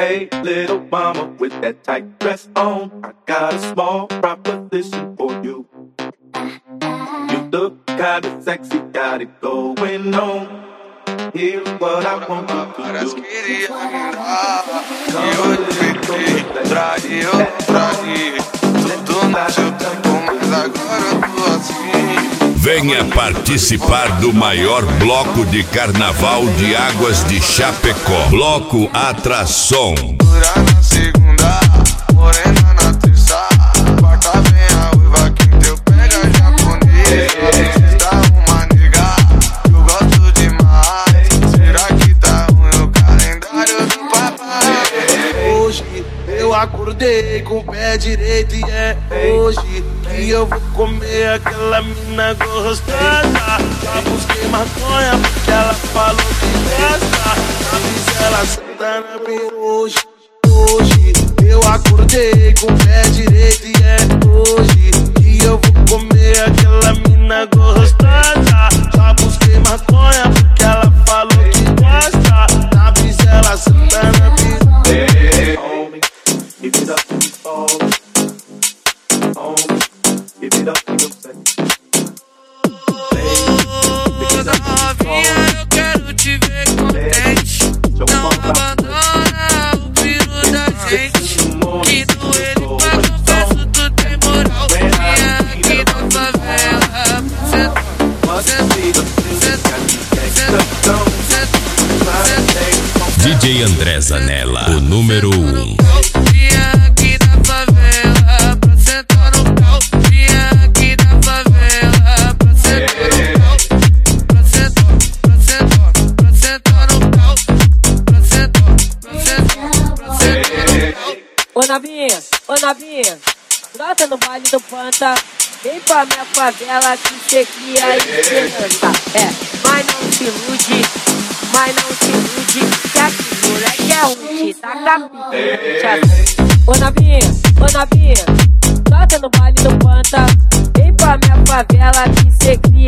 Hey, little mama with that tight dress on, I got a small proposition for you. You look kinda sexy, got it going on. Here's what I want you to do. Venha participar do maior bloco de carnaval de Águas de Chapecó. Bloco Atração. Na segunda, morena na terça, quarta vem a uiva, quinta eu pego a japonês. Sexta uma nega, eu gosto demais. Será que tá ruim o calendário do papai? Hoje eu acordei com o pé direito e é hoje que eu vou comer aquela mina gostosa. Já busquei maconha porque ela falou que gosta. A Gisela Santana hoje. Hoje eu acordei com o pé direito e é hoje que eu vou comer aquela mina gostosa. Já busquei maconha porque ela falou que gosta. Da Gisela Santana Hey, homie, give it up to the fall. Homie, give it up to your sex. Novinha, eu quero te ver contente. Não abandona o filho da gente. Que do ele pra confesso tu tem moral. Vinha aqui na favela. DJ André Zanella, o número 1. Vinha aqui na favela pra sentar no pau. Vinha aqui na favela pra sentar no pau. Pra sentar no pau. Pra sentar no pau. Ô Nabinha, brota no baile do Panta. Vem pra minha favela que cê cria esperança. Mas não se ilude, que aqui moleque é ruim, tá capitão. Ô Nabinha, brota no baile do Panta. Vem pra minha favela que cê cria